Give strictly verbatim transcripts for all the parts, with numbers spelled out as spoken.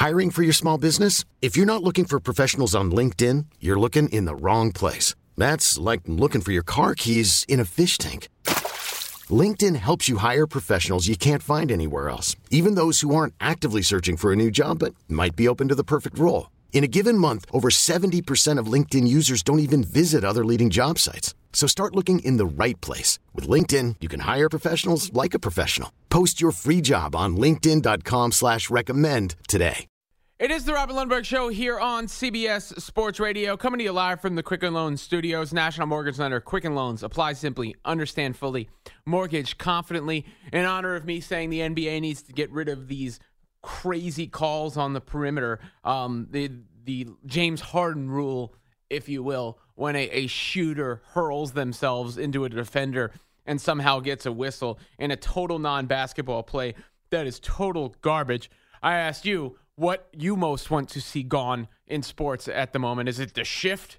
Hiring for your small business? If you're not looking for professionals on LinkedIn, you're looking in the wrong place. That's like looking for your car keys in a fish tank. LinkedIn helps you hire professionals you can't find anywhere else, even those who aren't actively searching for a new job but might be open to the perfect role. In a given month, over seventy percent of LinkedIn users don't even visit other leading job sites. So start looking in the right place. With LinkedIn, you can hire professionals like a professional. Post your free job on linkedin.com slash recommend today. It is the Robin Lundberg Show here on C B S Sports Radio, coming to you live from the Quicken Loans Studios. National Mortgage Lender, Quicken Loans. Apply simply, understand fully, mortgage confidently. In honor of me saying the N B A needs to get rid of these crazy calls on the perimeter, um, the the James Harden rule, if you will, when a, a shooter hurls themselves into a defender and somehow gets a whistle in a total non-basketball play that is total garbage. I asked you what you most want to see gone in sports at the moment. Is it the shift?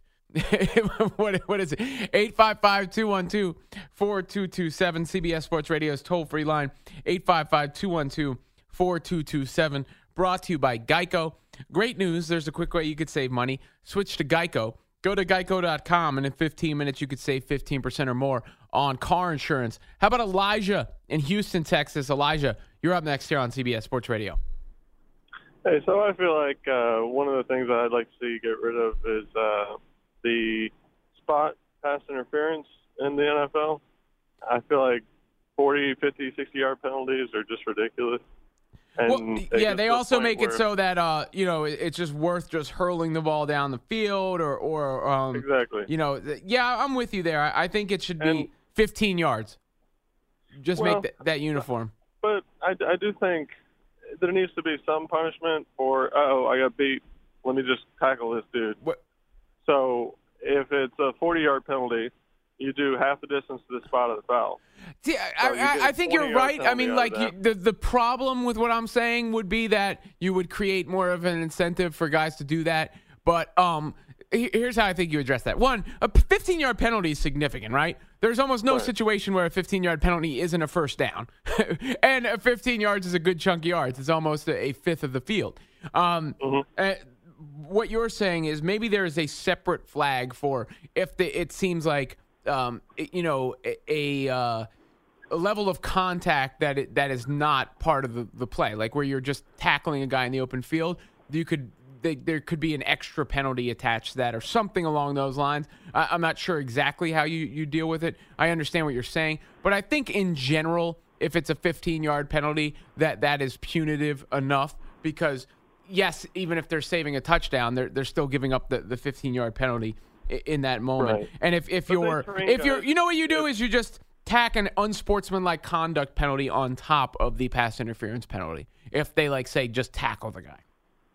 what, what is it? eight five five, two one two, four two two seven. C B S Sports Radio's toll-free line, eight five five, two one two, four two two seven. Brought to you by Geico. Great news. There's a quick way you could save money. Switch to Geico. Go to geico dot com, and in fifteen minutes, you could save fifteen percent or more on car insurance. How about Elijah in Houston, Texas? Elijah, you're up next here on C B S Sports Radio. Hey, so I feel like uh, one of the things that I'd like to see get rid of is uh, the spot pass interference in the N F L. I feel like forty, fifty, sixty-yard penalties are just ridiculous. And well, they yeah, they also make where, it so that uh, you know, it, it's just worth just hurling the ball down the field, or, or um, exactly. You know, th- yeah, I'm with you there. I, I think it should be and, fifteen yards. Just well, make th- that uniform. But I, I do think there needs to be some punishment for, oh, I got beat, let me just tackle this dude. What? So if it's a forty-yard penalty, you do half the distance to the spot of the foul. See, so I, I, I think you're right. I mean, like you, the the problem with what I'm saying would be that you would create more of an incentive for guys to do that. But um, here's how I think you address that. One, a fifteen-yard penalty is significant, right? There's almost no right. situation where a fifteen-yard penalty isn't a first down. And a fifteen yards is a good chunk of yards. It's almost a, a fifth of the field. Um, mm-hmm. uh, what you're saying is maybe there is a separate flag for if the, it seems like, um, you know, a, a, uh, a level of contact that it, that is not part of the, the play, like where you're just tackling a guy in the open field. You could they, there could be an extra penalty attached to that or something along those lines. I, I'm not sure exactly how you, you deal with it. I understand what you're saying, but I think in general, if it's a fifteen-yard penalty, that that is punitive enough because, yes, even if they're saving a touchdown, they're they're still giving up the, the fifteen-yard penalty in, in that moment. Right. And if, if but you're if you're you know what you do is you just tack an unsportsmanlike conduct penalty on top of the pass interference penalty. If they like say just tackle the guy,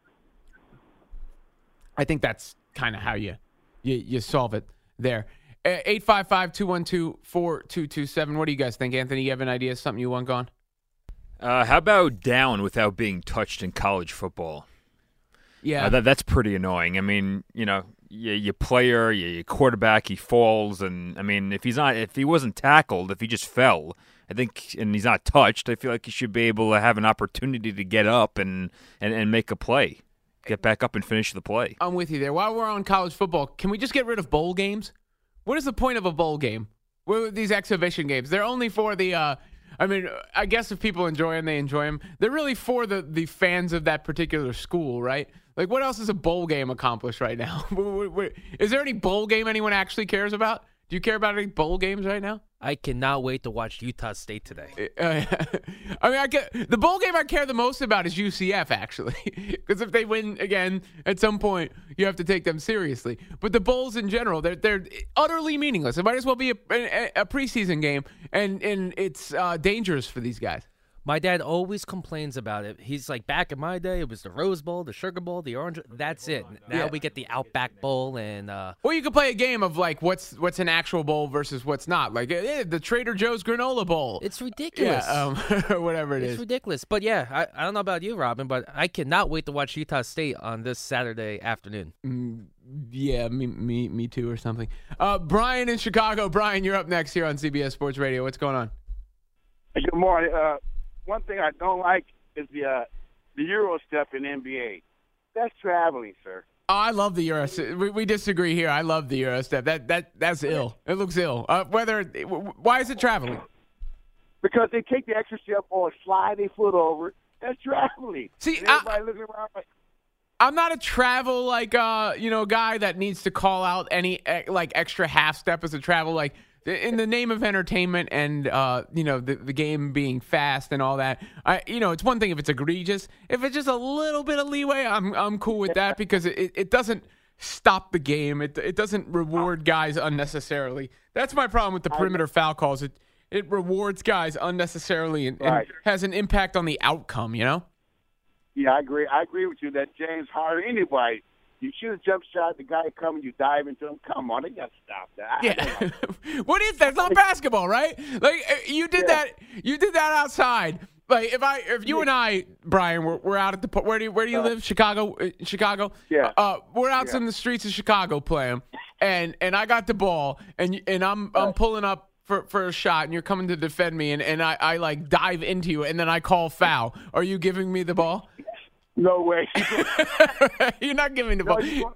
I think that's kind of how you, you you solve it there. eight five five, two one two, four two two seven. What do you guys think, Anthony? You have an idea? Something you want gone? Uh, how about down without being touched in college football? Yeah. Uh, that, that's pretty annoying. I mean, you know, your, your player, your, your quarterback, he falls. And, I mean, if he's not, if he wasn't tackled, if he just fell, I think, and he's not touched, I feel like he should be able to have an opportunity to get up and, and, and make a play. Get back up and finish the play. I'm with you there. While we're on college football, can we just get rid of bowl games? What is the point of a bowl game? What are these exhibition games? They're only for the, uh, I mean, I guess if people enjoy them, they enjoy them. They're really for the, the fans of that particular school, right? Like, what else does a bowl game accomplish right now? Is there any bowl game anyone actually cares about? Do you care about any bowl games right now? I cannot wait to watch Utah State today. Uh, I mean, I get, the bowl game I care the most about is U C F, actually. Because if they win again, at some point, you have to take them seriously. But the bowls in general, they're they're utterly meaningless. It might as well be a, a, a preseason game, and, and it's uh, dangerous for these guys. My dad always complains about it. He's like, back in my day, it was the Rose Bowl, the Sugar Bowl, the Orange. That's it. Now yeah. we get the Outback Bowl, and uh, or you could play a game of like what's what's an actual bowl versus what's not, like eh, the Trader Joe's Granola Bowl. It's ridiculous. Yeah, um, or whatever it it's is. It's ridiculous. But yeah, I, I don't know about you, Robin, but I cannot wait to watch Utah State on this Saturday afternoon. Mm, yeah, me, me, me too, or something. Uh, Brian in Chicago. Brian, you're up next here on C B S Sports Radio. What's going on? Good morning. Uh, One thing I don't like is the uh, the Euro step in N B A. That's traveling, sir. Oh, I love the Euro. We, we disagree here. I love the Euro step. That that that's ill. It looks ill. Uh, whether why is it traveling? Because they take the extra step or slide their foot over. That's traveling. See, and everybody I, looking around like, I'm not a travel like uh you know guy that needs to call out any like extra half step as a travel, like in the name of entertainment and uh you know the the game being fast and all that. I you know it's one thing if it's egregious. If it's just a little bit of leeway, I'm I'm cool with that because it, it doesn't stop the game. It it doesn't reward guys unnecessarily. That's my problem with the perimeter foul calls. It it rewards guys unnecessarily and, Right. and has an impact on the outcome. You know. yeah, I agree. I agree with you that James Harden, anybody, you shoot a jump shot, the guy coming, you dive into him. Come on, they got to stop that. I- Yeah. What is that? It's not basketball, right? Like uh, you did Yeah. that. You did that outside. Like if I, if you and I, Brian, we're, we're out at the po- where do you, where do you Uh, live? Chicago, uh, Chicago. Yeah. Uh, we're out Yeah. in the streets of Chicago playing, and and I got the ball, and and I'm I'm Right. pulling up. For, for a shot and you're coming to defend me and, and I, I like dive into you and then I call foul. Are you giving me the ball? No way. You're not giving the No, ball. you want-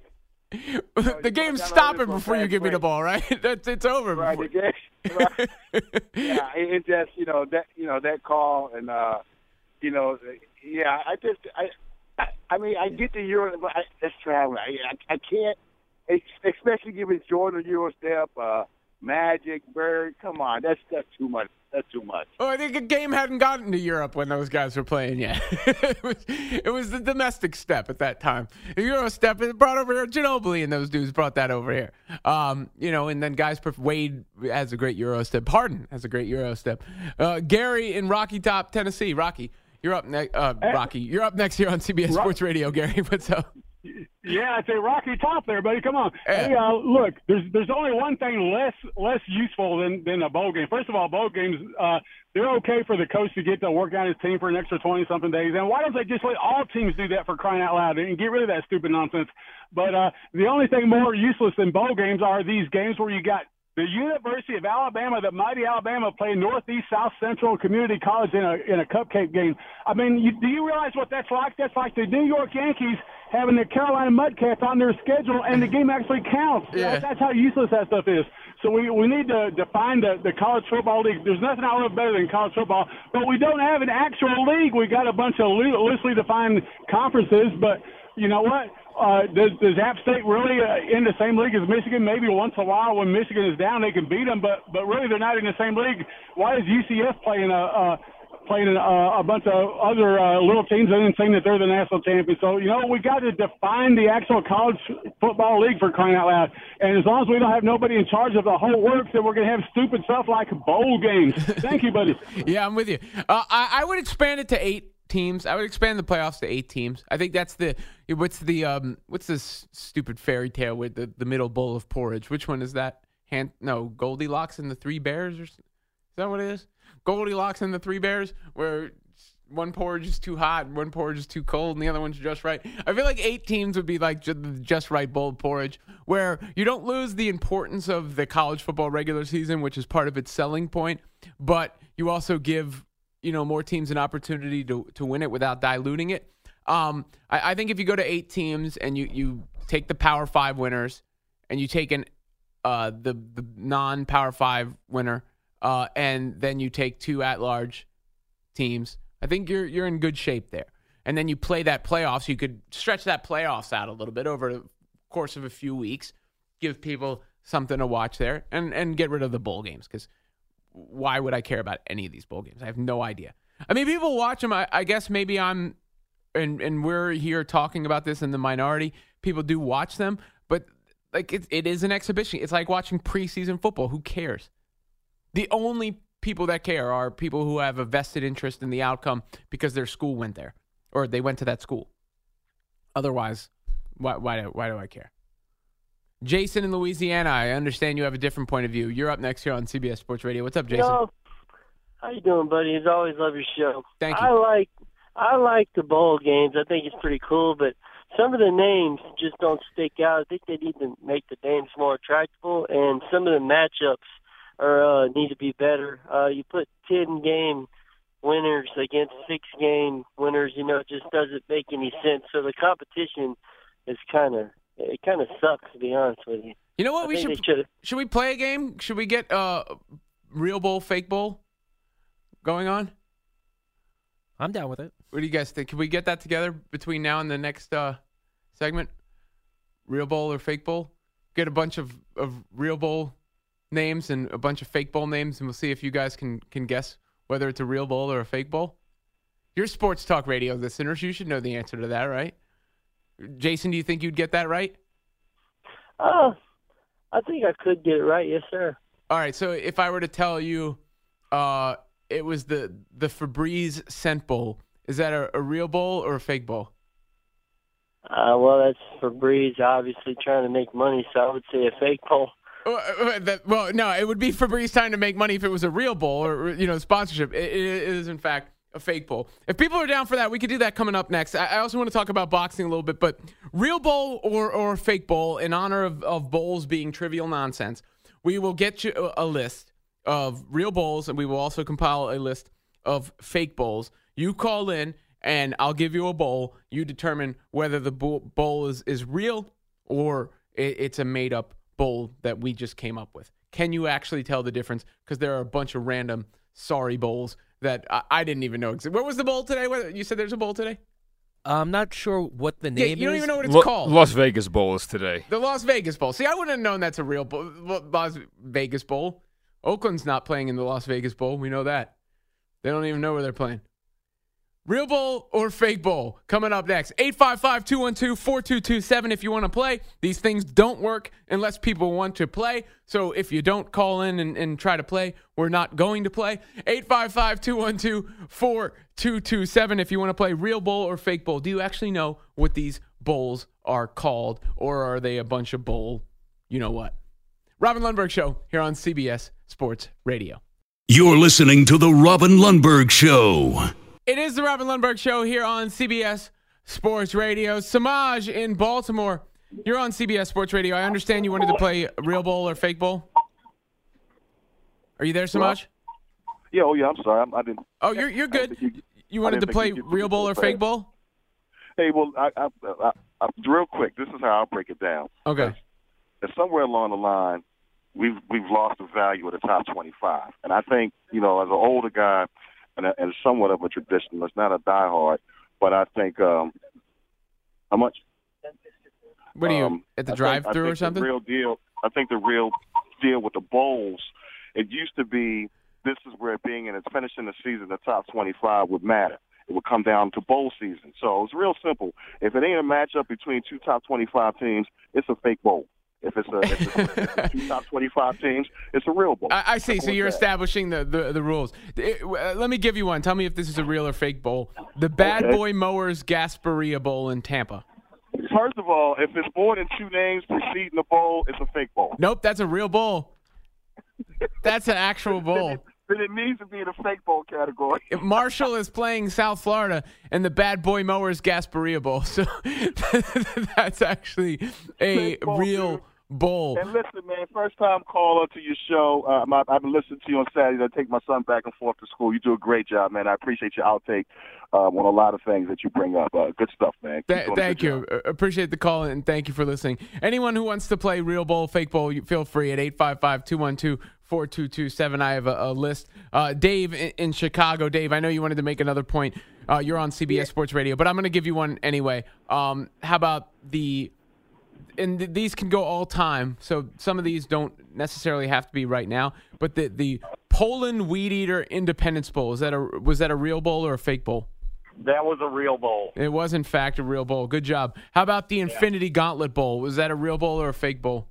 the you game's want- stopping no, before you bad give me the play. ball, right? That's it's over. Right, before- the game- right. Yeah, it, it just you know that you know that call and uh, you know yeah I just I I, I mean I get the Euro but I, that's traveling. I, I I can't ex- especially given Jordan Euro step, uh, Magic, Bird. Come on, that's that's too much. That's too much. Oh, I think a game hadn't gotten to Europe when those guys were playing yet. it, was, it was the domestic step at that time. The Euro step it brought over here. Ginobili and those dudes brought that over here. Um, you know, and then guys, pref- Wade has a great Euro step. Harden has a great Euro step. Uh, Gary in Rocky Top, Tennessee. Rocky, you're up next. Uh, Rocky, you're up next here on C B S Sports Radio. Gary, what's up? Yeah, it's a rocky top there, buddy. Come on. Yeah. Hey, uh, look, there's there's only one thing less less useful than, than a bowl game. First of all, bowl games, uh, they're okay for the coach to get to work out his team for an extra twenty-something days. And why don't they just let all teams do that for crying out loud and get rid of that stupid nonsense? But uh, the only thing more useless than bowl games are these games where you got the University of Alabama, the mighty Alabama, playing Northeast South Central Community College in a in a cupcake game. I mean, you, do you realize what that's like? That's like the New York Yankees having the Carolina Mudcats on their schedule, and the game actually counts. Yeah. That, that's how useless that stuff is. So we we need to define the, the college football league. There's nothing I love better than college football, but we don't have an actual league. We got a bunch of loo- loosely defined conferences, but you know what? Uh, does, does App State really uh, in the same league as Michigan? Maybe once in a while when Michigan is down, they can beat them, but but really they're not in the same league. Why is U C F playing a uh, playing a, a bunch of other uh, little teams and then saying that they're the national champions? So you know we got to define the actual college football league for crying out loud. And as long as we don't have nobody in charge of the whole works, then we're going to have stupid stuff like bowl games. Thank you, buddy. Yeah, I'm with you. Uh, I, I would expand it to eight teams. I would expand the playoffs to eight teams. I think that's the what's the um what's this stupid fairy tale with the, the middle bowl of porridge? Which one is that? Han- no, Goldilocks and the Three Bears, or is that what it is? Goldilocks and the Three Bears, where one porridge is too hot, and one porridge is too cold, and the other one's just right. I feel like eight teams would be like just, just right bowl of porridge, where you don't lose the importance of the college football regular season, which is part of its selling point, but you also give you know more teams an opportunity to to win it without diluting it. Um, I, I think if you go to eight teams and you, you take the Power Five winners and you take an uh, the the non Power Five winner uh, and then you take two at large teams, I think you're you're in good shape there. And then you play that playoffs. You could stretch that playoffs out a little bit over the course of a few weeks, give people something to watch there, and and get rid of the bowl games because. Why would I care about any of these bowl games? I have no idea. I mean, people watch them. I, I guess maybe I'm, and and we're here talking about this in the minority. People do watch them, but like it, it is an exhibition. It's like watching preseason football. Who cares? The only people that care are people who have a vested interest in the outcome because their school went there or they went to that school. Otherwise, why why do, why do I care? Jason in Louisiana, I understand you have a different point of view. You're up next here on C B S Sports Radio. What's up, Jason? Yo, how you doing, buddy? As always, love your show. Thank you. I like I like the bowl games. I think it's pretty cool, but some of the names just don't stick out. I think they need to make the names more attractable, and some of the matchups are uh, need to be better. Uh, you put ten game winners against six-game winners. You know, it just doesn't make any sense. So the competition is kind of it kind of sucks, to be honest with you. You know what? I we think should they should've- should we play a game? Should we get uh real bowl, fake bowl going on? I'm down with it. What do you guys think? Can we get that together between now and the next uh, segment? Real bowl or fake bowl? Get a bunch of, of real bowl names and a bunch of fake bowl names, and we'll see if you guys can, can guess whether it's a real bowl or a fake bowl. You're sports talk radio listeners. You should know the answer to that, right? Jason, do you think you'd get that right? Uh, I think I could get it right. Yes, sir. All right, so if I were to tell you uh, it was the, the Febreze Scent Bowl, is that a, a real bowl or a fake bowl? Uh, well, that's Febreze obviously trying to make money, so I would say a fake bowl. Well, uh, that, well, no, it would be Febreze trying to make money if it was a real bowl or, you know, sponsorship. It, it is, in fact, a fake bowl. If people are down for that, we could do that coming up next. I, I also want to talk about boxing a little bit, but real bowl or, or fake bowl, in honor of, of bowls being trivial nonsense, we will get you a, a list of real bowls, and we will also compile a list of fake bowls. You call in, and I'll give you a bowl. You determine whether the bowl is, is real or it, it's a made-up bowl that we just came up with. Can you actually tell the difference? Because there are a bunch of random sorry bowls that I, I didn't even know. What was the bowl today? What, you said there's a bowl today? I'm not sure what the Yeah, name is. you don't even know what it's Lo- called. Las Vegas Bowl is today. The Las Vegas Bowl. See, I wouldn't have known that's a real bowl. Las Vegas Bowl. Oakland's not playing in the Las Vegas Bowl. We know that. They don't even know where they're playing. Real bowl or fake bowl? Coming up next. eight five five, two one two, four two two seven if you want to play. These things don't work unless people want to play. So if you don't call in and, and try to play, we're not going to play. eight five five, two one two, four two two seven if you want to play real bowl or fake bowl. Do you actually know what these bowls are called, or are they a bunch of bowl, you know what? Robin Lundberg Show here on C B S Sports Radio. You're listening to The Robin Lundberg Show. It is the Robin Lundberg Show here on C B S Sports Radio. Samaj in Baltimore, you're on C B S Sports Radio. I understand you wanted to play real bowl or fake bowl. Are you there, Samaj? Yeah, oh yeah, I'm sorry. I, I didn't. Oh, you're you're good. You, You wanted to play real bowl or fake bowl? Hey, well, I, I, I, I, real quick, this is how I'll break it down. Okay. And somewhere along the line, we've we've lost the value of the top twenty-five, and I think, you know, as an older guy and, a, and somewhat of a traditionalist, not a diehard, but I think um, how much? What are you um, at the I think- drive-through I think or something? The real deal. I think the real deal with the bowls. It used to be this is where being in its finishing the season, the top twenty-five would matter. It would come down to bowl season. So it's real simple. If it ain't a matchup between two top twenty-five teams, it's a fake bowl. If it's a, if it's a, if it's two top twenty-five teams, it's a real bowl. I, I see. So Simple as you're that. establishing the, the, the rules. It- uh, let me give you one. Tell me if this is a real or fake bowl. The Bad Okay. Boy Mowers Gasparilla Bowl in Tampa. First of all, if it's more than two names preceding the bowl, it's a fake bowl. Nope, that's a real bowl. That's an actual bowl. Then it needs to be in the fake bowl category. If Marshall is playing South Florida and the Bad Boy Mowers Gasparilla Bowl. So that's actually a Fake bowl, real dude. bowl. And listen, man, first time caller to your show. Uh, my, I've been listening to you on Saturday. I take my son back and forth to school. You do a great job, man. I appreciate your outtake um, on a lot of things that you bring up. Uh, good stuff, man. Keep Th- doing a thank good you. job. Uh, Appreciate the call and thank you for listening. Anyone who wants to play real bowl, fake bowl, you feel free at eight five five, two one two, four two two seven. I have a, a list. Uh, Dave in, in Chicago. Dave, I know you wanted to make another point. Uh, you're on C B S Sports Radio, but I'm going to give you one anyway. Um, how about the and th- these can go all time, so some of these don't necessarily have to be right now. But the the Poland Weed Eater Independence Bowl, is that a was that a real bowl or a fake bowl? That was a real bowl. It was in fact a real bowl. Good job. How about the Infinity Gauntlet Bowl? Was that a real bowl or a fake bowl?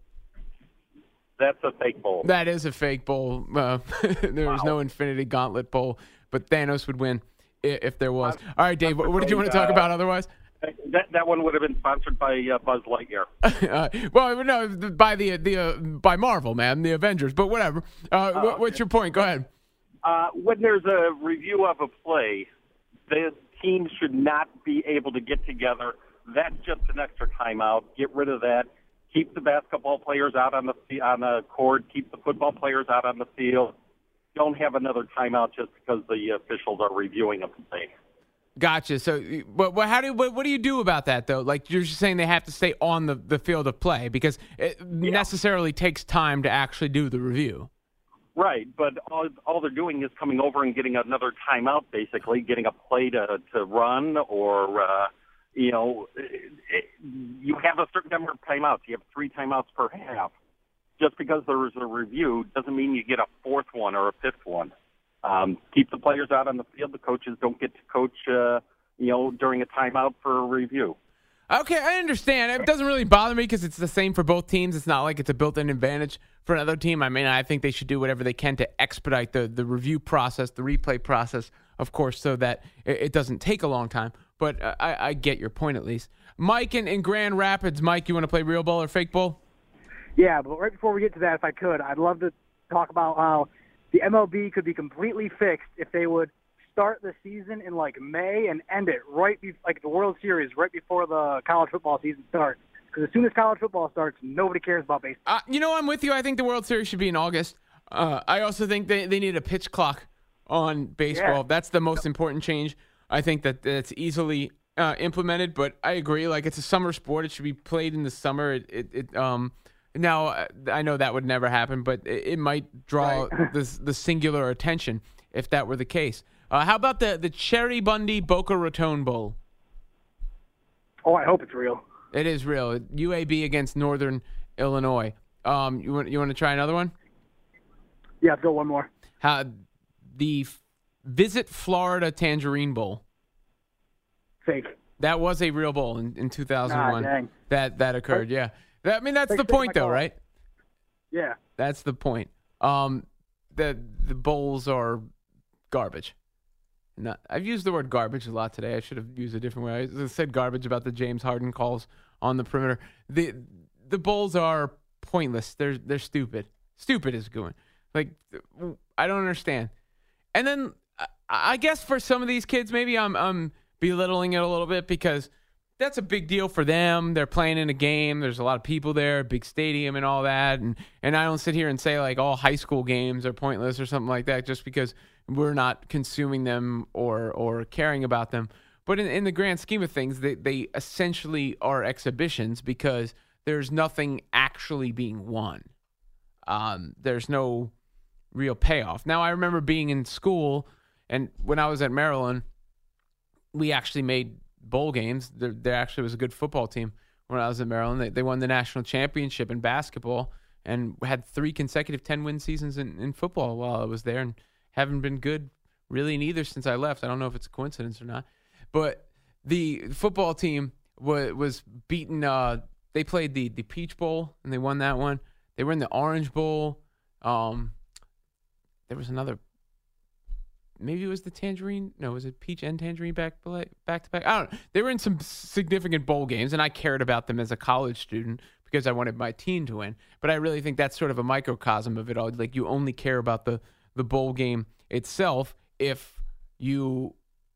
That's a fake bowl. That is a fake bowl. Uh, there was no Infinity Gauntlet Bowl, but Thanos would win i- if there was. All right, Dave. What, what did you want to talk about otherwise? That that one would have been sponsored by uh, Buzz Lightyear. uh, well, no, by the the uh, by Marvel, man, the Avengers. But whatever. Uh, Oh, what, what's your point? Go ahead. Uh, when there's a review of a play, the teams should not be able to get together. That's just an extra timeout. Get rid of that. Keep the basketball players out on the on the court. Keep the football players out on the field. don't have another timeout just because the officials are reviewing a play. Gotcha. So, but, but how do what, what do you do about that though? Like you're just saying they have to stay on the, the field of play because it yeah. necessarily takes time to actually do the review. Right, but all, all they're doing is coming over and getting another timeout, basically getting a play to to run, or uh, you know, it, it, you have a certain number of timeouts. You have three timeouts per half. Just because there is a review doesn't mean you get a fourth one or a fifth one. Um, keep the players out on the field. The coaches don't get to coach, uh, you know, during a timeout for a review. Okay, I understand. It doesn't really bother me because it's the same for both teams. It's not like it's a built-in advantage for another team. I mean, I think they should do whatever they can to expedite the, the review process, the replay process, of course, so that it, it doesn't take a long time. But uh, I, I get your point at least. Mike in, in Grand Rapids. Mike, you want to play real ball or fake ball? Yeah, but right before we get to that, if I could, I'd love to talk about how the M L B could be completely fixed if they would start the season in like May and end it right be- like the World Series right before the college football season starts. Because as soon as college football starts, nobody cares about baseball. Uh, you know, I'm with you. I think the World Series should be in August. Uh, I also think they, they need a pitch clock on baseball. Yeah. That's the most important change. I think that that's easily uh, implemented, but I agree. Like, it's a summer sport. It should be played in the summer. It, it, it um. Now, I know that would never happen, but it, it might draw Right. the, the singular attention if that were the case. Uh, how about the, the Cherry Bundy Boca Raton Bowl? Oh, I hope it's real. It is real. U A B against Northern Illinois. Um, you want you want to try another one? Yeah, let's go one more. How the F- Visit Florida Tangerine Bowl? Fake. That was a real bowl in, in two thousand one. Nah, dang. That that occurred. Yeah. That, I mean, that's Fake the shit in point, my though, car. right? Yeah. That's the point. Um, the the bowls are garbage. Not, I've used the word garbage a lot today. I should have used a different way. I said garbage about the James Harden calls on the perimeter. The the bowls are pointless. They're they're stupid. Stupid is going. Like, I don't understand. And then I, I guess for some of these kids, maybe I'm I'm belittling it a little bit because that's a big deal for them. They're playing in a game. There's a lot of people there, big stadium and all that. And and I don't sit here and say like all high school games are pointless or something like that just because we're not consuming them or or caring about them. But in, in the grand scheme of things, they, they essentially are exhibitions because there's nothing actually being won. Um, there's no real payoff. Now, I remember being in school, and when I was at Maryland, we actually made bowl games. There, there actually was a good football team when I was at Maryland. They, they won the national championship in basketball and had three consecutive ten-win seasons in, in football while I was there, and haven't been good really in either since I left. I don't know if it's a coincidence or not. But the football team was, was beaten. Uh, they played the, the Peach Bowl, and they won that one. They were in the Orange Bowl. Um, there was another. Maybe it was the Tangerine. No, was it Peach and Tangerine back back to back? I don't know. They were in some significant bowl games, and I cared about them as a college student because I wanted my team to win. But I really think that's sort of a microcosm of it all. Like, you only care about the, the bowl game itself if you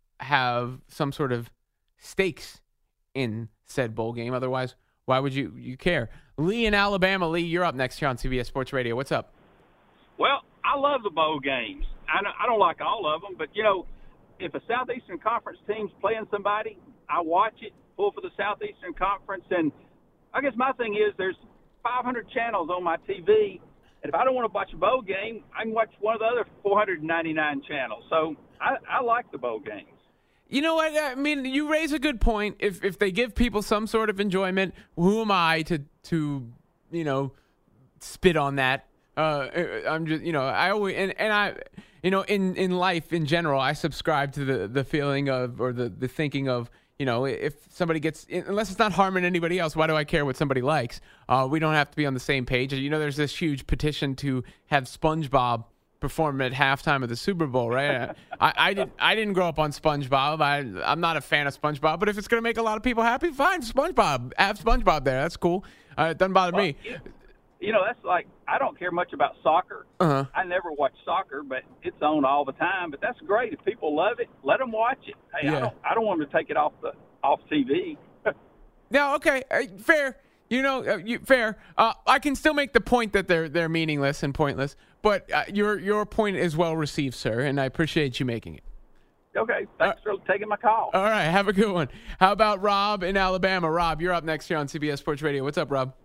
have some sort of stakes in said bowl game. Otherwise, why would you, you care? Lee in Alabama. Lee, you're up next here on C B S Sports Radio. What's up? Well, I love the bowl games. I don't, I don't like all of them, but, you know, if a Southeastern Conference team's playing somebody, I watch it, pull for the Southeastern Conference. And I guess my thing is there's five hundred channels on my T V, and if I don't want to watch a bowl game, I can watch one of the other four hundred ninety-nine channels. So I, I like the bowl games. You know what? I mean, you raise a good point. If if they give people some sort of enjoyment, who am I to, to you know, spit on that? Uh, I'm just, you know, I always, and, and I, you know, in, in life in general, I subscribe to the, the feeling of, or the, the thinking of, you know, if somebody gets, unless it's not harming anybody else, why do I care what somebody likes? Uh, we don't have to be on the same page. You know, there's this huge petition to have SpongeBob perform at halftime of the Super Bowl, right? I, I didn't, I didn't grow up on SpongeBob. I, I'm not a fan of SpongeBob, but if it's going to make a lot of people happy, fine, SpongeBob, have SpongeBob there. That's cool. Uh, it doesn't bother well, me. You know, that's like, I don't care much about soccer. Uh-huh. I never watch soccer, but it's on all the time. But that's great. If people love it, let them watch it. Hey, Yeah. I don't, I don't want them to take it off the off T V. No, okay, uh, fair. You know, uh, you, fair. Uh, I can still make the point that they're they're meaningless and pointless, but uh, your your point is well received, sir, and I appreciate you making it. Okay, thanks uh, for taking my call. All right, have a good one. How about Rob in Alabama? Rob, you're up next here on C B S Sports Radio. What's up, Rob?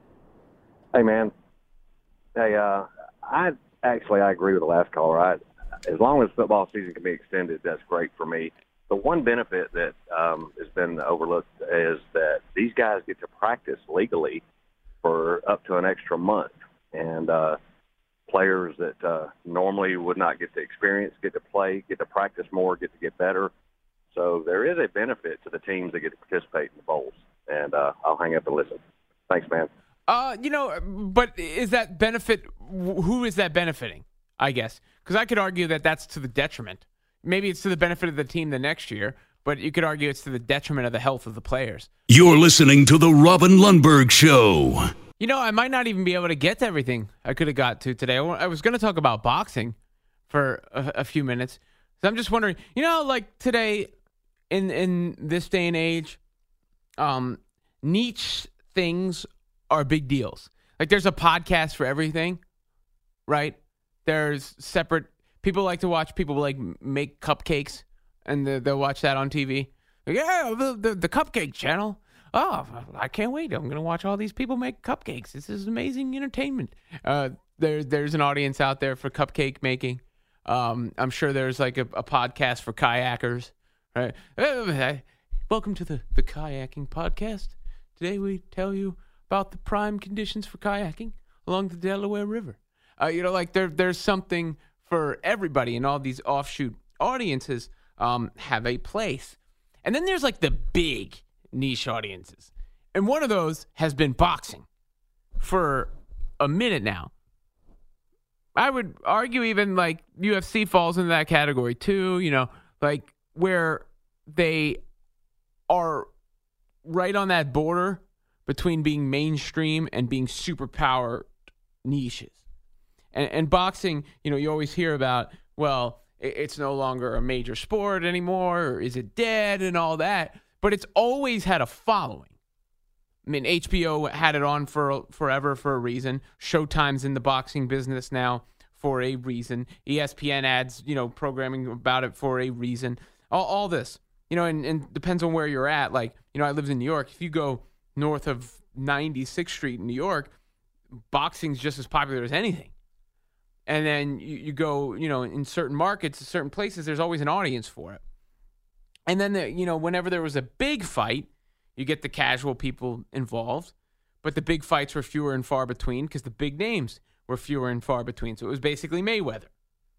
Hey, man. Hey, uh, I actually I agree with the last caller. I, as long as football season can be extended, that's great for me. The one benefit that um, has been overlooked is that these guys get to practice legally for up to an extra month, and uh, players that uh, normally would not get to experience get to play, get to practice more, get to get better. So there is a benefit to the teams that get to participate in the bowls, and uh, I'll hang up and listen. Thanks, man. Uh, you know, but is that benefit? Who is that benefiting? I guess because I could argue that that's to the detriment. Maybe it's to the benefit of the team the next year, but you could argue it's to the detriment of the health of the players. You're listening to the Robin Lundberg Show. You know, I might not even be able to get to everything I could have got to today. I was going to talk about boxing for a, a few minutes. So I'm just wondering, you know, like today in in this day and age, um, niche things are big deals. Like there's a podcast for everything, right? There's separate people like to watch people like make cupcakes, and they'll watch that on T V. Like, yeah, the, the the cupcake channel. Oh, I can't wait. I'm going to watch all these people make cupcakes. This is amazing entertainment. Uh, there, there's an audience out there for cupcake making. Um, I'm sure there's like a, a podcast for kayakers. Right? Uh, welcome to the, the kayaking podcast. Today we tell you about the prime conditions for kayaking along the Delaware River. Uh, you know, like there, there's something for everybody, and all these offshoot audiences um, have a place. And then there's like the big niche audiences. And one of those has been boxing for a minute now. I would argue even like U F C falls into that category too, you know, like where they are right on that border between being mainstream and being superpower niches. And, and boxing, you know, you always hear about, well, it's no longer a major sport anymore, or is it dead and all that. But it's always had a following. I mean, H B O had it on for forever for a reason. Showtime's in the boxing business now for a reason. E S P N adds, you know, programming about it for a reason. All, all this, you know, and, and depends on where you're at. Like, you know, I lived in New York. If you go north of ninety-sixth Street in New York, boxing's just as popular as anything. And then you, you go, you know, in certain markets, certain places, there's always an audience for it. And then, the, you know, whenever there was a big fight, you get the casual people involved. But the big fights were fewer and far between because the big names were fewer and far between. So it was basically Mayweather.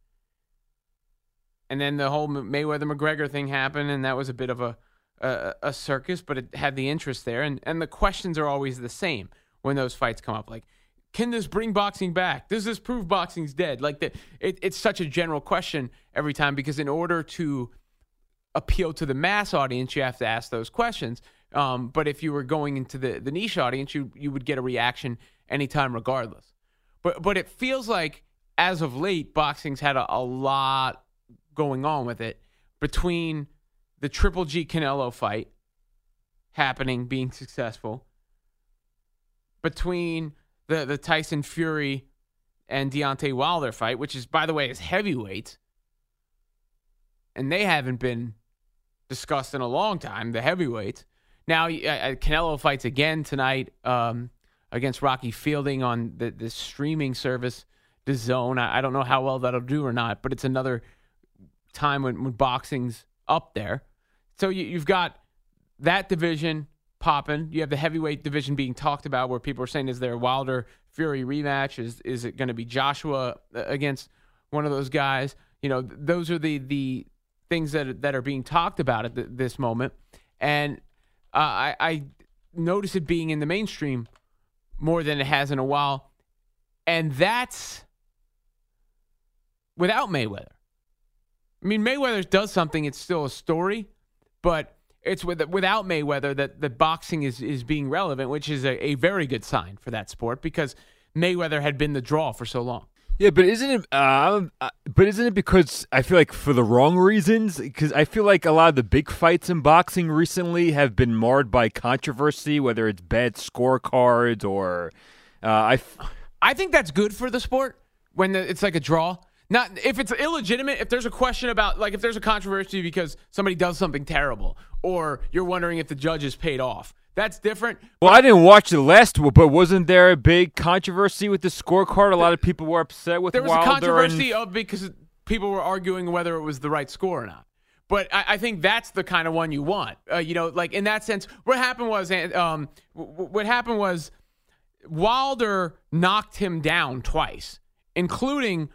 And then the whole Mayweather-McGregor thing happened, and that was a bit of a, a, a circus, but it had the interest there. And, and the questions are always the same when those fights come up. Like, can this bring boxing back? Does this prove boxing's dead? Like, the, it, it's such a general question every time because in order to appeal to the mass audience, you have to ask those questions. Um, but if you were going into the, the niche audience, you you would get a reaction anytime regardless. But but it feels like, as of late, boxing's had a, a lot going on with it between the Triple G Canelo fight happening, being successful, between the, the Tyson Fury and Deontay Wilder fight, which is, by the way, is heavyweight, and they haven't been discussed in a long time, the heavyweights. Now, uh, Canelo fights again tonight um, against Rocky Fielding on the, the streaming service, DAZN. I, I don't know how well that'll do or not, but it's another time when, when boxing's up there. So you, you've got that division popping. You have the heavyweight division being talked about where people are saying, is there a Wilder-Fury rematch? Is is it going to be Joshua against one of those guys? You know, th- those are the the things that that are being talked about at th- this moment. And uh, I, I notice it being in the mainstream more than it has in a while. And that's without Mayweather. I mean, Mayweather does something. It's still a story, but it's with, without Mayweather that the boxing is, is being relevant, which is a, a very good sign for that sport because Mayweather had been the draw for so long. Yeah, but isn't it? Uh, but isn't it because I feel like for the wrong reasons? Because I feel like a lot of the big fights in boxing recently have been marred by controversy, whether it's bad scorecards or uh, I. F- I think that's good for the sport when the, it's like a draw. Not if it's illegitimate. If there's a question about, like, if there's a controversy because somebody does something terrible, or you're wondering if the judge is paid off. That's different. Well, I didn't watch the last one, but wasn't there a big controversy with the scorecard? A lot of people were upset with Wilder. There was Wilder a controversy and... of because people were arguing whether it was the right score or not. But I, I think that's the kind of one you want. Uh, you know, like in that sense, what happened was, um, what happened was Wilder knocked him down twice, including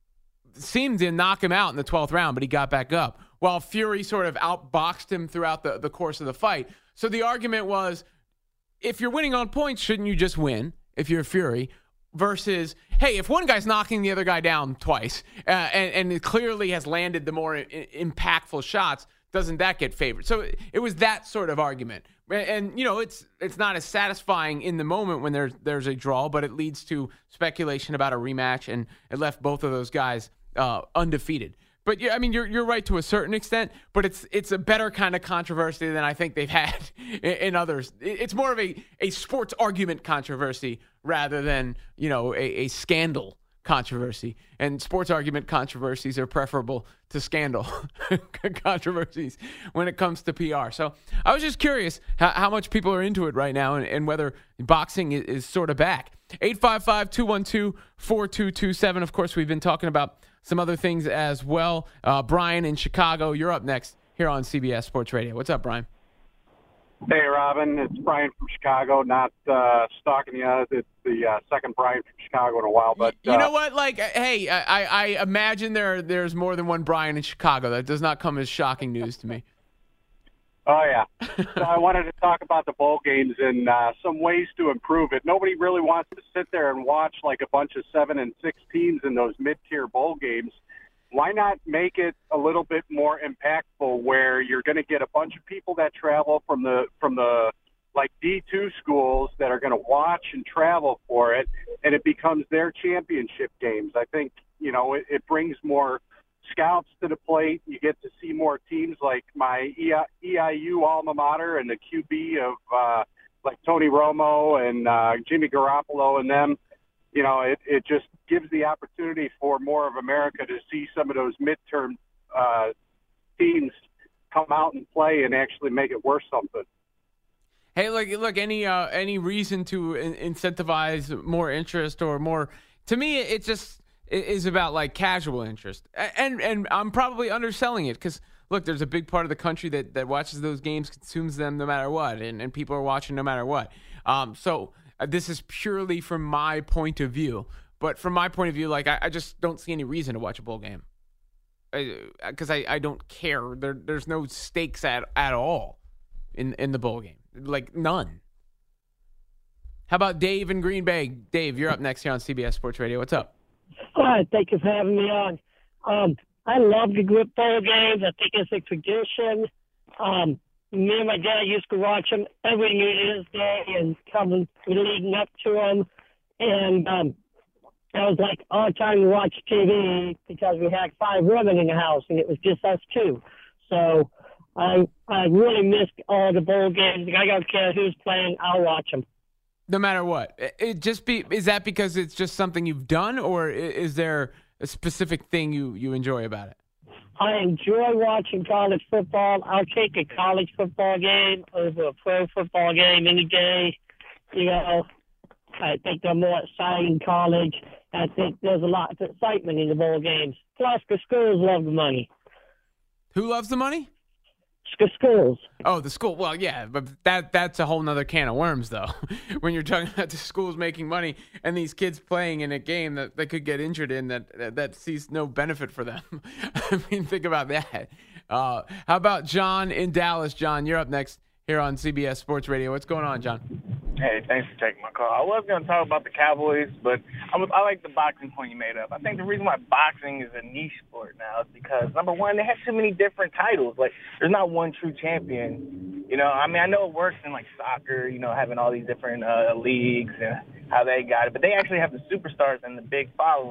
seemed to knock him out in the twelfth round, but he got back up, while Fury sort of outboxed him throughout the, the course of the fight. So the argument was, if you're winning on points, shouldn't you just win if you're Fury? Versus, hey, if one guy's knocking the other guy down twice uh, and, and it clearly has landed the more I- impactful shots, doesn't that get favored? So it, it was that sort of argument. And, and, you know, it's it's not as satisfying in the moment when there's, there's a draw, but it leads to speculation about a rematch, and it left both of those guys uh, undefeated. But yeah, I mean, you're you're right to a certain extent, but it's it's a better kind of controversy than I think they've had in, in others. It's more of a, a sports argument controversy rather than, you know, a, a scandal controversy. And sports argument controversies are preferable to scandal controversies when it comes to P R. So I was just curious how, how much people are into it right now, and, and whether boxing is, is sort of back. eight five five, two one two, four two two seven. Of course, we've been talking about some other things as well. Uh, Brian in Chicago, you're up next here on C B S Sports Radio. What's up, Brian? Hey, Robin. It's Brian from Chicago. Not uh, stalking you. It's the uh, second Brian from Chicago in a while. But uh, you know what? Like, hey, I, I imagine there there's more than one Brian in Chicago. That does not come as shocking news to me. Oh, yeah. So I wanted to talk about the bowl games and uh, some ways to improve it. Nobody really wants to sit there and watch like a bunch of seven and six teams in those mid-tier bowl games. Why not make it a little bit more impactful, where you're going to get a bunch of people that travel from the from the like D two schools that are going to watch and travel for it, and it becomes their championship games. I think, you know, it, it brings more scouts to the plate. You get to see more teams like my E I U alma mater and the Q B of uh, like Tony Romo and uh, Jimmy Garoppolo and them. You know, it, it just gives the opportunity for more of America to see some of those midterm uh, teams come out and play and actually make it worth something. Hey, look, look, any uh, any reason to in- incentivize more interest or more? To me, it just it is about like casual interest, and and I'm probably underselling it because look, there's a big part of the country that, that watches those games, consumes them no matter what, and, and people are watching no matter what. Um, so. Uh, this is purely from my point of view. But from my point of view, like I, I just don't see any reason to watch a bowl game. Because I, I, I don't care. There, there's no stakes at, at all in, in the bowl game. Like, none. How about Dave in Green Bay? Dave, you're up next here on C B S Sports Radio. What's up? Hi, thank you for having me on. Um, I love the group bowl games. I think it's a tradition. Um Me and my dad used to watch them every New Year's Day and coming leading up to them. And um, I was like all the time to watch T V because we had five women in the house and it was just us two. So I I really missed all the bowl games. I don't care who's playing, I'll watch them. No matter what. It, it just be is that because it's just something you've done, or is there a specific thing you, you enjoy about it? I enjoy watching college football. I'll take a college football game over a pro football game any day. You know, I think they're more exciting in college. I think there's a lot of excitement in the bowl games. Plus, the schools love the money. Who loves the money? The schools. Oh, the school. Well, yeah, but that that's a whole nother can of worms, though. When you're talking about the schools making money and these kids playing in a game that they could get injured in that that, that sees no benefit for them. I mean, think about that. Uh, how about John in Dallas? John, you're up next here on C B S Sports Radio. What's going on, John? Hey, thanks for taking my call. I was going to talk about the Cowboys, but I, was, I like the boxing point you made up. I think the reason why boxing is a niche sport now is because, number one, they have too many different titles. Like, there's not one true champion. You know, I mean, I know it works in, like, soccer, you know, having all these different uh, leagues and how they got it, but they actually have the superstars and the big following.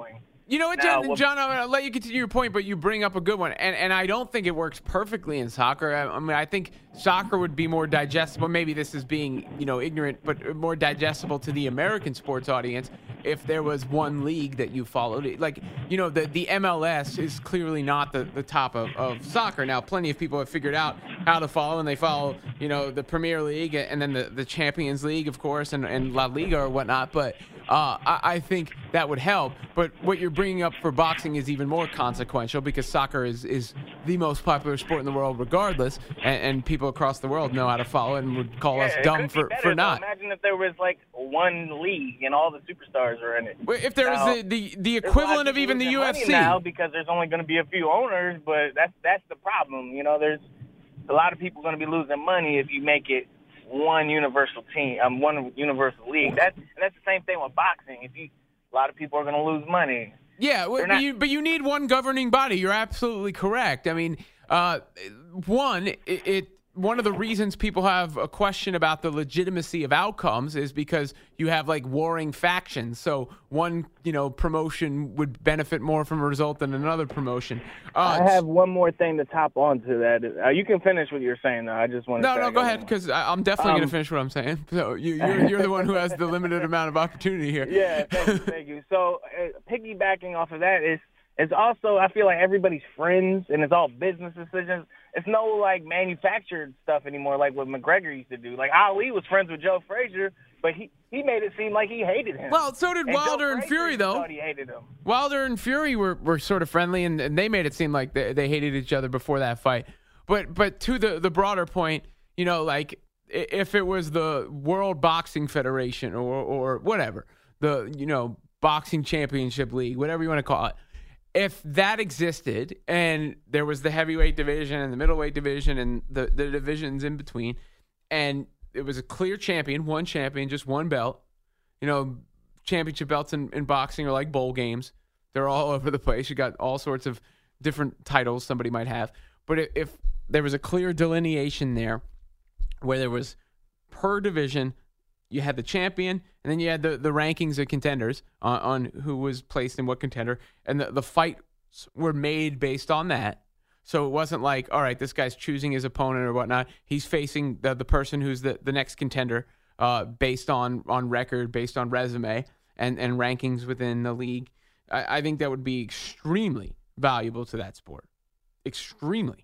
You know what, Now, John, what- John, I'm going to let you continue your point, but you bring up a good one. And and I don't think it works perfectly in soccer. I, I mean, I think soccer would be more digestible. Maybe this is being, you know, ignorant, but more digestible to the American sports audience if there was one league that you followed. Like, you know, the, the M L S is clearly not the, the top of, of soccer. Now, plenty of people have figured out how to follow, and they follow, you know, the Premier League and then the, the Champions League, of course, and, and La Liga or whatnot. But uh, I, I think that would help. But what you're bringing up for boxing is even more consequential because soccer is, is the most popular sport in the world regardless, and, and people across the world know how to follow it and would call Yeah, us it dumb could be for, better, for though. not. Imagine if there was like one league and all the superstars are in it. Well, if there Now, was the, the, the there's a lot equivalent of people even the losing U F money C. now because there's only going to be a few owners, but that's that's the problem. You know, there's a lot of people going to be losing money if you make it one universal team, um, one universal league. That's and that's the same thing with boxing. If you, a lot of people are going to lose money. Yeah, well, They're but not- you, but you need one governing body. You're absolutely correct. I mean, uh, one, it, it one of the reasons people have a question about the legitimacy of outcomes is because you have like warring factions. So one, you know, promotion would benefit more from a result than another promotion. Uh, I have one more thing to top onto that. Uh, you can finish what you're saying, though. I just want to no, say no, I go got ahead, one. because I'm definitely going Um, to finish what I'm saying. So you, you're, you're the one who has the limited amount of opportunity here. Yeah, thank you, thank you. So uh, piggybacking off of that is it's also I feel like everybody's friends and it's all business decisions. It's no like manufactured stuff anymore like what McGregor used to do. Like Ali was friends with Joe Frazier, but he, he made it seem like he hated him. Well, so did and Wilder Joe and Frazier Fury, though. Thought he hated him. Wilder and Fury were, were sort of friendly, and, and they made it seem like they, they hated each other before that fight. But but to the, the broader point, you know, like i- if it was the World Boxing Federation or or whatever, the you know Boxing Championship League, whatever you want to call it, if that existed and there was the heavyweight division and the middleweight division and the, the divisions in between, and it was a clear champion, one champion, just one belt. You know, championship belts in, in boxing are like bowl games. They're all over the place. You got all sorts of different titles somebody might have. But if, if there was a clear delineation there where there was per division, you had the champion, and then you had the, the rankings of contenders on, on who was placed in what contender, and the, the fights were made based on that. So it wasn't like, all right, this guy's choosing his opponent or whatnot. He's facing the, the person who's the, the next contender uh, based on, on record, based on resume, and, and rankings within the league. I, I think that would be extremely valuable to that sport. Extremely.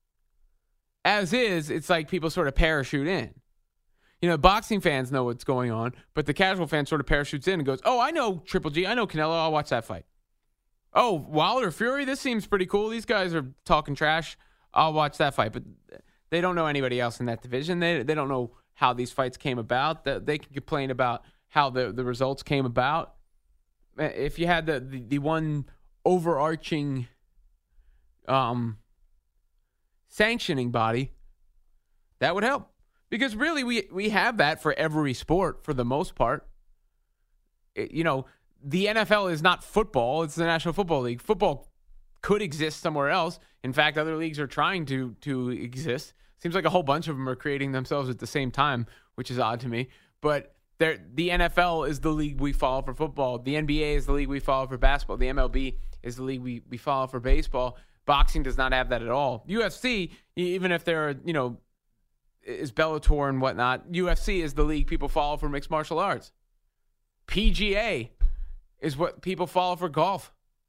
As is, it's like people sort of parachute in. You know, boxing fans know what's going on, but the casual fan sort of parachutes in and goes, oh, I know Triple G. I know Canelo. I'll watch that fight. Oh, Wilder, Fury, this seems pretty cool. These guys are talking trash. I'll watch that fight. But they don't know anybody else in that division. They they don't know how these fights came about. They can complain about how the, the results came about. If you had the, the, the one overarching um, sanctioning body, that would help. Because really, we, we have that for every sport for the most part. It, you know, the N F L is not football. It's the National Football League. Football could exist somewhere else. In fact, other leagues are trying to to exist. Seems like a whole bunch of them are creating themselves at the same time, which is odd to me. But the N F L is the league we follow for football. The N B A is the league we follow for basketball. The M L B is the league we, we follow for baseball. Boxing does not have that at all. U F C, even if they're, you know, is Bellator and whatnot, U F C is the league people follow for mixed martial arts. P G A is what people follow for golf.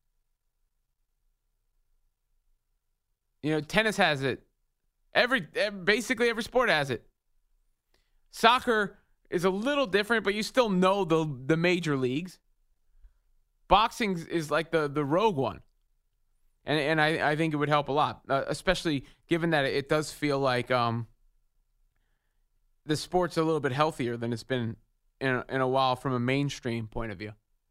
You know, tennis has it. Every basically every sport has it. Soccer is a little different, but you still know the the major leagues. Boxing is like the the rogue one, and and I, I think it would help a lot, uh, especially given that it does feel like um the sport's a little bit healthier than it's been in a, in a while from a mainstream point of view.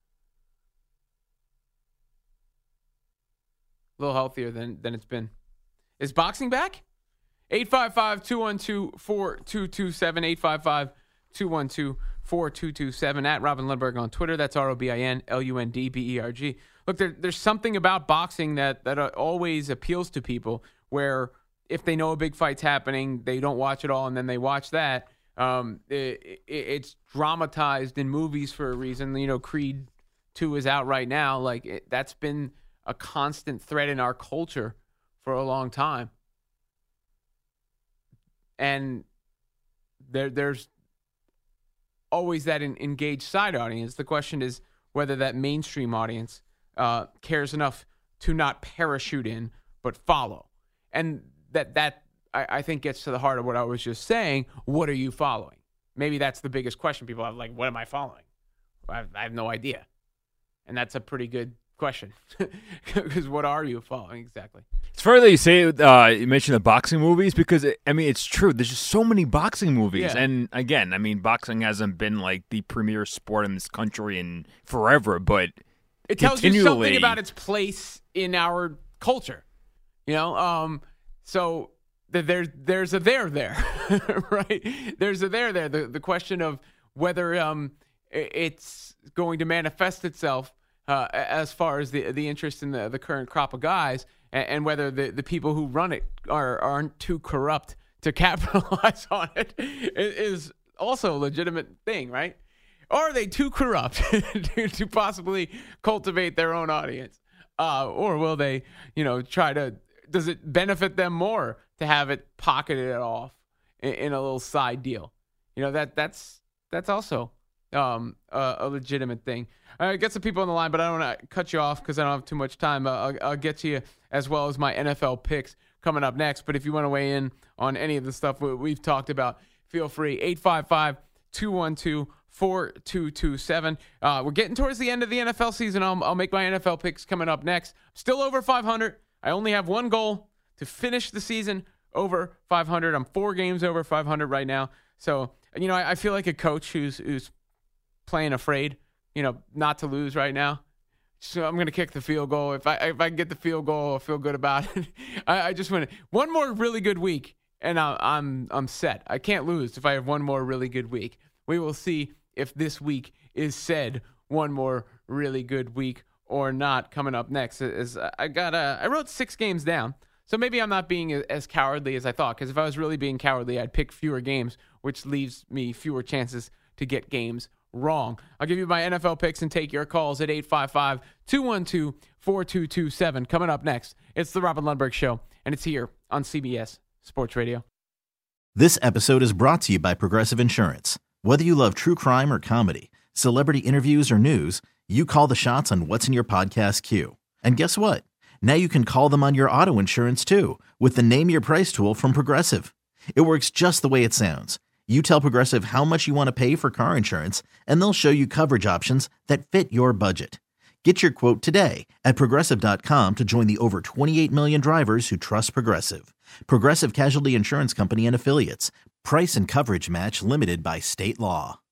A little healthier than than it's been. Is boxing back? eight five five, two one two, four two two seven, eight five five, two one two, four two two seven, at Robin Lundberg on Twitter. That's R O B I N L U N D B E R G. Look, there, there's something about boxing that, that always appeals to people where if they know a big fight's happening, they don't watch it all, and then they watch that. Um, it, it, it's dramatized in movies for a reason. You know, Creed two is out right now. Like it, that's been a constant thread in our culture for a long time. And there, there's always that in, engaged side audience. The question is whether that mainstream audience uh, cares enough to not parachute in, but follow. And that, that I, I think gets to the heart of what I was just saying. What are you following? Maybe that's the biggest question people have. Like, what am I following? I have, I have no idea. And that's a pretty good question. Because what are you following exactly? It's funny that you say uh, you mentioned the boxing movies because, it, I mean, it's true. There's just so many boxing movies. Yeah. And, again, I mean, boxing hasn't been, like, the premier sport in this country in forever, but it tells you something about its place in our culture. You know? Um, so th- there's, there's a there there, right? There's a there there. The, the question of whether um, it's going to manifest itself uh, as far as the the interest in the, the current crop of guys, and, and whether the, the people who run it are aren't too corrupt to capitalize on it is also a legitimate thing, right? Or are they too corrupt to, to possibly cultivate their own audience? Uh, or will they, you know, try to, does it benefit them more to have it pocketed off in, in a little side deal? You know, that that's that's also um, a, a legitimate thing. I get some people on the line, but I don't want to cut you off because I don't have too much time. Uh, I'll, I'll get to you as well as my N F L picks coming up next. But if you want to weigh in on any of the stuff we, we've talked about, feel free. eight five five, two one two, four two two seven. Uh, we're getting towards the end of the N F L season. I'll, I'll make my N F L picks coming up next. Still over five hundred. I only have one goal to finish the season over five hundred. I'm four games over five hundred right now. So, you know, I, I feel like a coach who's who's playing afraid, you know, not to lose right now. So I'm going to kick the field goal. If I if I get the field goal, I'll feel good about it. I, I just want one more really good week, and I, I'm I'm set. I can't lose if I have one more really good week. We will see if this week is said one more really good week or not. Coming up next is I got a, I wrote six games down, so maybe I'm not being as cowardly as I thought. Because if I was really being cowardly, I'd pick fewer games, which leaves me fewer chances to get games wrong. I'll give you my N F L picks and take your calls at eight five five, two one two, four two two seven. Coming up next, it's the Robin Lundberg Show, and it's here on C B S Sports Radio. This episode is brought to you by Progressive Insurance. Whether you love true crime or comedy, celebrity interviews or news, you call the shots on what's in your podcast queue. And guess what? Now you can call them on your auto insurance too with the Name Your Price tool from Progressive. It works just the way it sounds. You tell Progressive how much you want to pay for car insurance, and they'll show you coverage options that fit your budget. Get your quote today at Progressive dot com to join the over twenty-eight million drivers who trust Progressive. Progressive Casualty Insurance Company and Affiliates. Price and coverage match limited by state law.